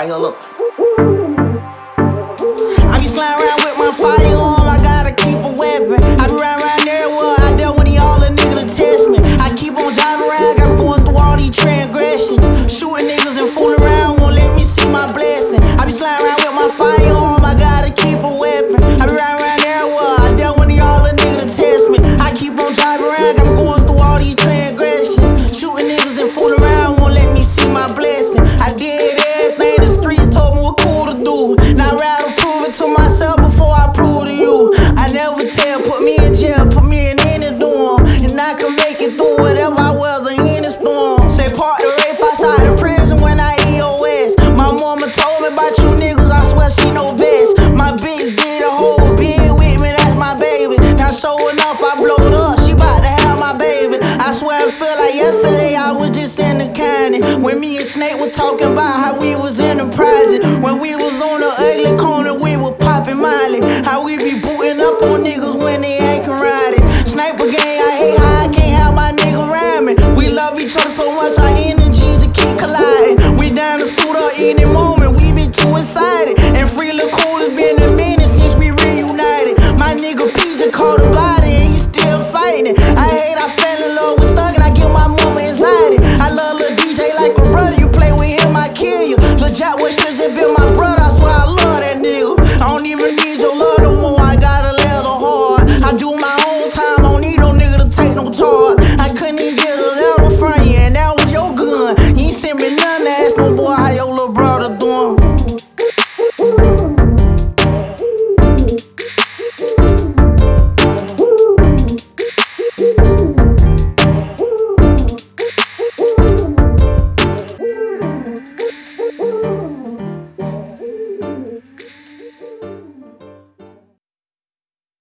here, look. I be sliding around with my firearm, I gotta keep a weapon. I be riding around everywhere, I dare when all the niggas to test me. I keep on driving around, got me going through all these transgressions. Shooting niggas and fooling around, won't let me see my blessing. I be sliding around with my firearm, I gotta keep a weapon. I be riding around everywhere, I dare when all the niggas to test me. I keep on driving around, got me going through all these transgressions. Shooting niggas and fooling around, won't let me see my blessing. I did everything the streets told me what cool to do. Now I'd rather prove it to myself before I prove to you. I never tell, put me in jail, put me in any dorm, and I can make it through whatever I weather in the storm. Say park the race outside the prison when I EOS. My mama told me about you niggas, I swear she know best. My bitch did a whole bid with me, that's my baby. Now sure enough, I blowed up, she bout to have my baby. I swear I feel like yesterday I was just in the county when me and Snake were talking about how we was in the project. When we was on the ugly corner, we were popping Miley. How we be booting up on niggas